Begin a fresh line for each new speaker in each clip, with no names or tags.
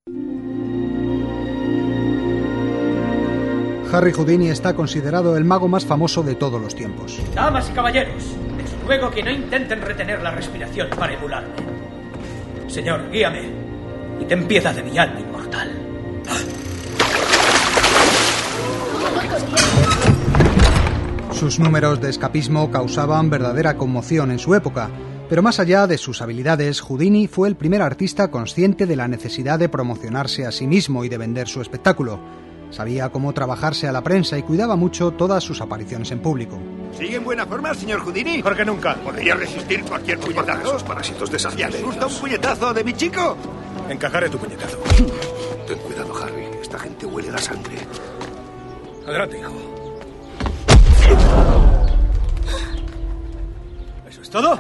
Harry Houdini está considerado el mago más famoso de todos los tiempos.
Damas y caballeros, les ruego que no intenten retener la respiración para emularme. Señor, guíame y ten piedad de mi alma inmortal.
Sus números de escapismo causaban verdadera conmoción en su época, pero más allá de sus habilidades, Houdini fue el primer artista consciente de la necesidad de promocionarse a sí mismo y de vender su espectáculo. Sabía cómo trabajarse a la prensa y cuidaba mucho todas sus apariciones en público.
¿Sigue en buena forma, señor Houdini?
¿Por qué nunca?
¿Podría resistir cualquier puñetazo?
Esos parásitos
¿Y
desafiantes.
asusta un puñetazo de mi chico?
Encajaré tu puñetazo.
Ten cuidado, Harry. Esta gente huele la sangre.
Adelante, hijo. ¿Eso es todo?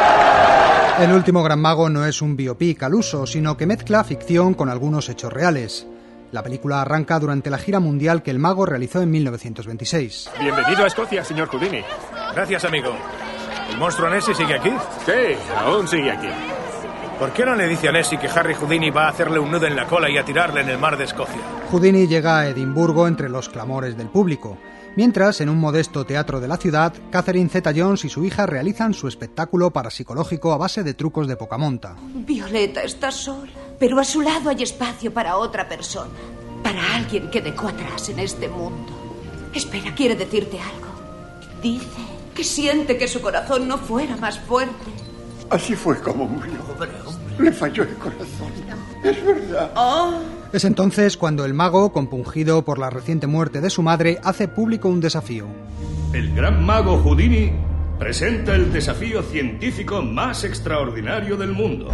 El último gran mago no es un biopic al uso, sino que mezcla ficción con algunos hechos reales. La película arranca durante la gira mundial que el mago realizó en 1926.
Bienvenido a Escocia, señor Houdini. Gracias, amigo. ¿El monstruo Nessie sigue aquí?
Sí, aún sigue aquí.
¿Por qué no le dice a Nessie que Harry Houdini va a hacerle un nudo en la cola y a tirarle en el mar de Escocia?
Houdini llega a Edimburgo entre los clamores del público. Mientras, en un modesto teatro de la ciudad, Catherine Zeta-Jones y su hija realizan su espectáculo parapsicológico a base de trucos de poca monta.
Violeta está sola, pero a su lado hay espacio para otra persona, para alguien que dejó atrás en este mundo. Espera, quiere decirte algo. Dice que siente que su corazón no fuera más fuerte.
Así fue como murió. Le falló el corazón. Es verdad.
Oh.
Es entonces cuando el mago, compungido por la reciente muerte de su madre, hace público un desafío.
El gran mago Houdini presenta el desafío científico más extraordinario del mundo.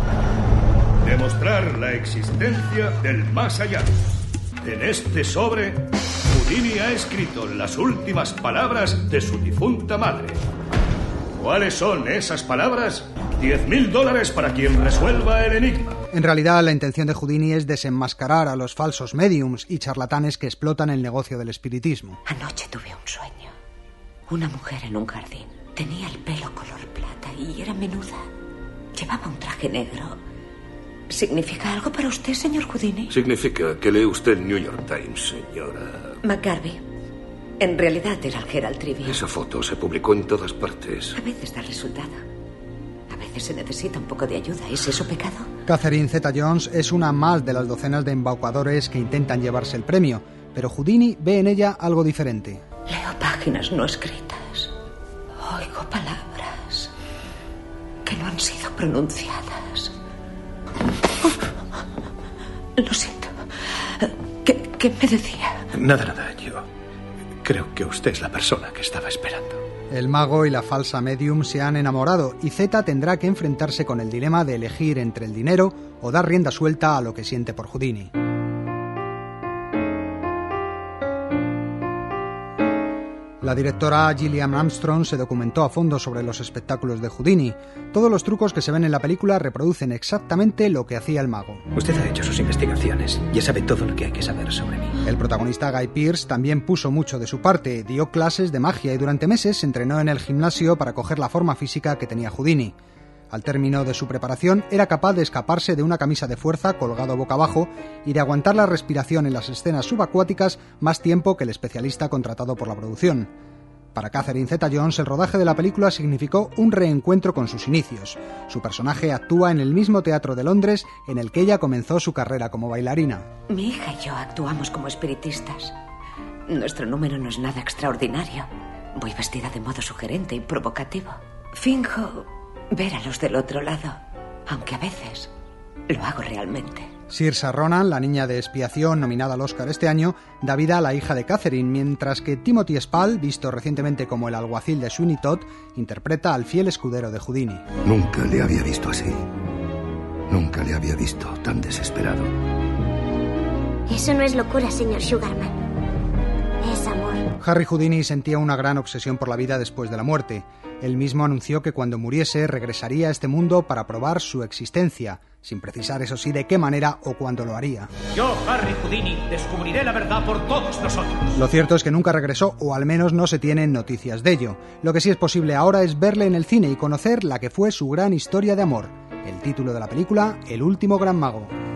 Demostrar la existencia del más allá. En este sobre, Houdini ha escrito las últimas palabras de su difunta madre. ¿Cuáles son esas palabras? $10,000 para quien resuelva el enigma.
En realidad, la intención de Houdini es desenmascarar a los falsos médiums y charlatanes que explotan el negocio del espiritismo.
Anoche tuve un sueño. Una mujer en un jardín. Tenía el pelo color plata y era menuda. Llevaba un traje negro. ¿Significa algo para usted, señor Houdini?
Significa que lee usted el New York Times, señora.
McGarvey. En realidad era el Herald Tribune.
Esa foto se publicó en todas partes.
A veces da resultado. A veces se necesita un poco de ayuda. ¿Es eso pecado?
Catherine Zeta-Jones es una más de las docenas de embaucadores que intentan llevarse el premio, pero Houdini ve en ella algo diferente.
Leo páginas no escritas. Oigo palabras que no han sido pronunciadas. Lo siento. ¿Qué me decía?
Nada, yo creo que usted es la persona que estaba esperando.
El mago y la falsa medium se han enamorado y Zeta tendrá que enfrentarse con el dilema de elegir entre el dinero o dar rienda suelta a lo que siente por Houdini. La directora Gillian Armstrong se documentó a fondo sobre los espectáculos de Houdini. Todos los trucos que se ven en la película reproducen exactamente lo que hacía el mago.
Usted ha hecho sus investigaciones. Ya sabe todo lo que hay que saber sobre mí.
El protagonista Guy Pearce también puso mucho de su parte, dio clases de magia y durante meses se entrenó en el gimnasio para coger la forma física que tenía Houdini. Al término de su preparación, era capaz de escaparse de una camisa de fuerza colgado boca abajo y de aguantar la respiración en las escenas subacuáticas más tiempo que el especialista contratado por la producción. Para Catherine Zeta-Jones, el rodaje de la película significó un reencuentro con sus inicios. Su personaje actúa en el mismo teatro de Londres en el que ella comenzó su carrera como bailarina.
Mi hija y yo actuamos como espiritistas. Nuestro número no es nada extraordinario. Voy vestida de modo sugerente y provocativo. Finjo ver a los del otro lado, aunque a veces lo hago realmente.
Saoirse Ronan, la niña de expiación nominada al Oscar este año, da vida a la hija de Catherine, mientras que Timothy Spall, visto recientemente como el alguacil de Sweeney Todd, interpreta al fiel escudero de Houdini.
Nunca le había visto así. Nunca le había visto tan desesperado.
Eso no es locura, señor Sugarman. Es amor.
Harry Houdini sentía una gran obsesión por la vida después de la muerte. Él mismo anunció que cuando muriese regresaría a este mundo para probar su existencia, sin precisar eso sí de qué manera o cuándo lo haría.
Yo, Harry Houdini, descubriré la verdad por todos nosotros.
Lo cierto es que nunca regresó, o al menos no se tienen noticias de ello. Lo que sí es posible ahora es verle en el cine y conocer la que fue su gran historia de amor. El título de la película, El último gran mago.